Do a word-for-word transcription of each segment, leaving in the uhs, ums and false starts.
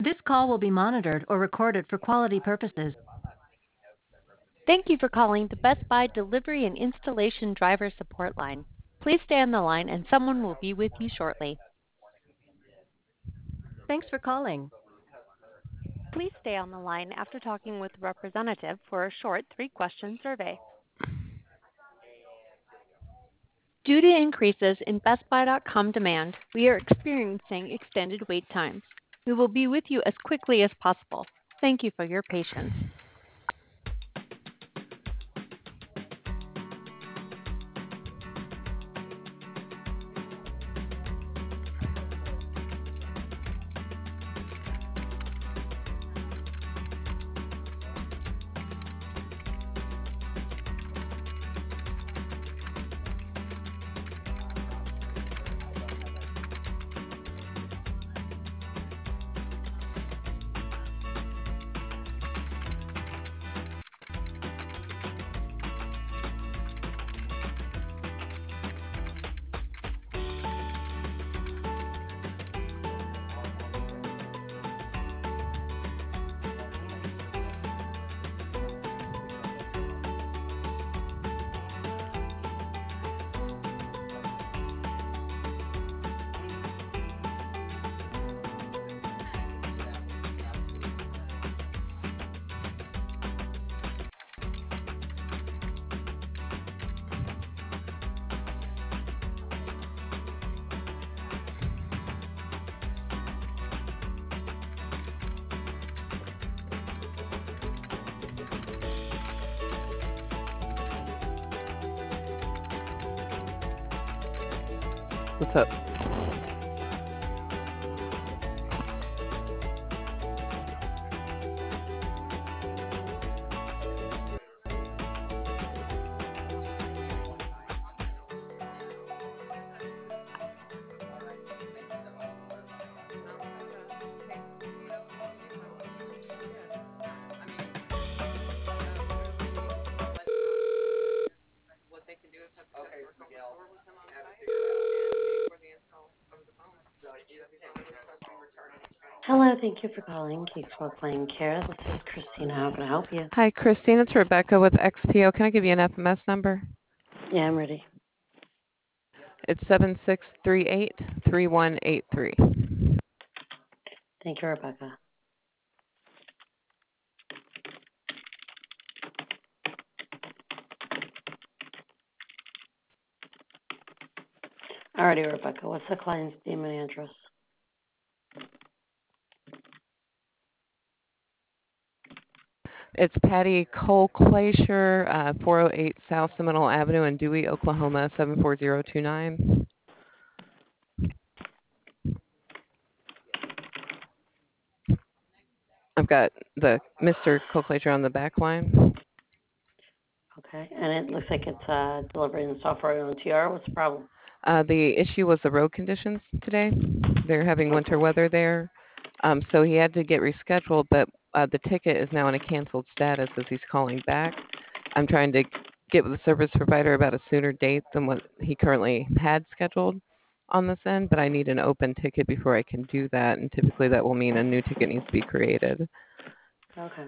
This call will be monitored or recorded for quality purposes. Thank you for calling the Best Buy Delivery and Installation Driver Support Line. Please stay on the line and someone will be with you shortly. Thanks for calling. Please stay on the line after talking with a representative for a short three-question survey. Due to increases in Best Buy dot com demand, we are experiencing extended wait times. We will be with you as quickly as possible. Thank you for your patience. What's up? Hello, thank you for calling Casewell Client Care. This is Christina. How can I help you? Hi, Christine. It's Rebecca with X P O. Can I give you an F M S number? Yeah, I'm ready. It's seven six three eight, three one eight three. Thank you, Rebecca. Alrighty, Rebecca. What's the client's name and address? It's Patty Cole Glacier, uh, four oh eight South Seminole Avenue in Dewey, Oklahoma, seven four zero two nine. I've got the Mister Cole Glacier on the back line. Okay, and it looks like it's uh, delivering software on T R. What's the problem? Uh, the issue was the road conditions today. They're having winter weather there. Um, so he had to get rescheduled, but uh, the ticket is now in a canceled status as he's calling back. I'm trying to get with the service provider about a sooner date than what he currently had scheduled on this end, but I need an open ticket before I can do that, and typically that will mean a new ticket needs to be created. Okay.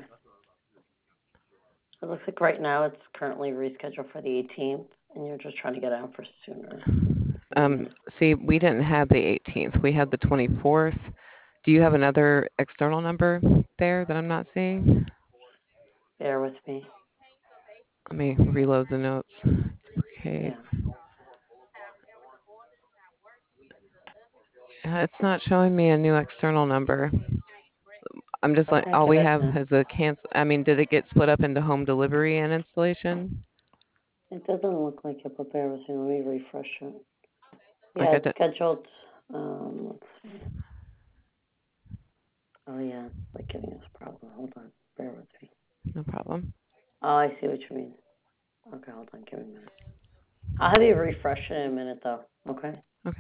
It looks like right now it's currently rescheduled for the eighteenth, and you're just trying to get out for sooner. Um, see, we didn't have the eighteenth. We had the twenty-fourth. Do you have another external number there that I'm not seeing? Bear with me. Let me reload the notes. Okay. Yeah. Uh, It's not showing me a new external number. I'm just like, Okay, all give we it. have is a cancel. I mean, did it get split up into home delivery and installation? It doesn't look like it, but bear with me. Let me refresh it. Like Yeah, I it's did. scheduled. Um, let's see. Oh yeah, it's like giving us a problem. Hold on. Bear with me. No problem. Oh, I see what you mean. Okay, hold on. Give me a minute. I'll have you refresh it in a minute, though. Okay. Okay.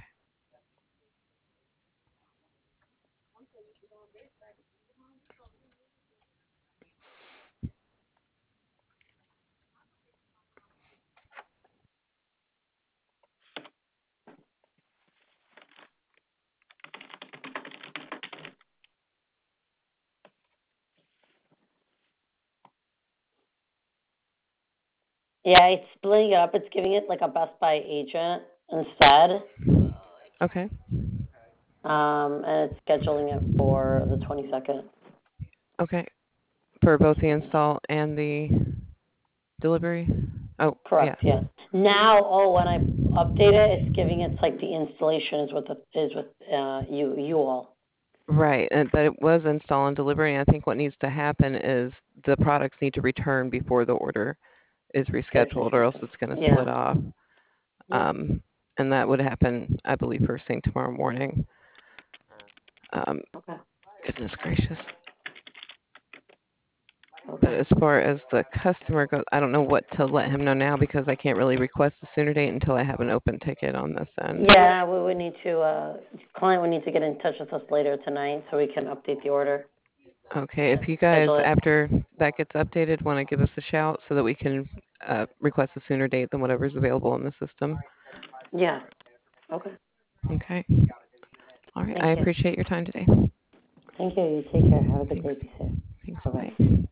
Yeah, it's splitting it up. It's giving it like a Best Buy agent instead. Okay. Um, and it's scheduling it for the twenty-second. Okay. For both the install and the delivery? Oh, Correct, yeah. yeah. Now, oh, when I update it, it's giving it's like the installation is with the is with uh you you all. Right, and, but it was install and delivery, and I think what needs to happen is the products need to return before the order is rescheduled, or else it's going to Yeah. split off. Yeah. Um, and that would happen, I believe, first thing tomorrow morning. Um, Okay. goodness gracious. But Okay. as far as the customer goes, I don't know what to let him know now because I can't really request a sooner date until I have an open ticket on this end. Yeah, we would need to. Uh, client would need to get in touch with us later tonight so we can update the order. Okay, if you guys, Schedule it. after that gets updated, want to give us a shout so that we can uh, request a sooner date than whatever's available in the system. Yeah. Okay. Okay. All right. Thank I you. appreciate your time today. Thank you. You take care. Have a good Thanks. day. Be safe. Thanks. Bye bye. Bye.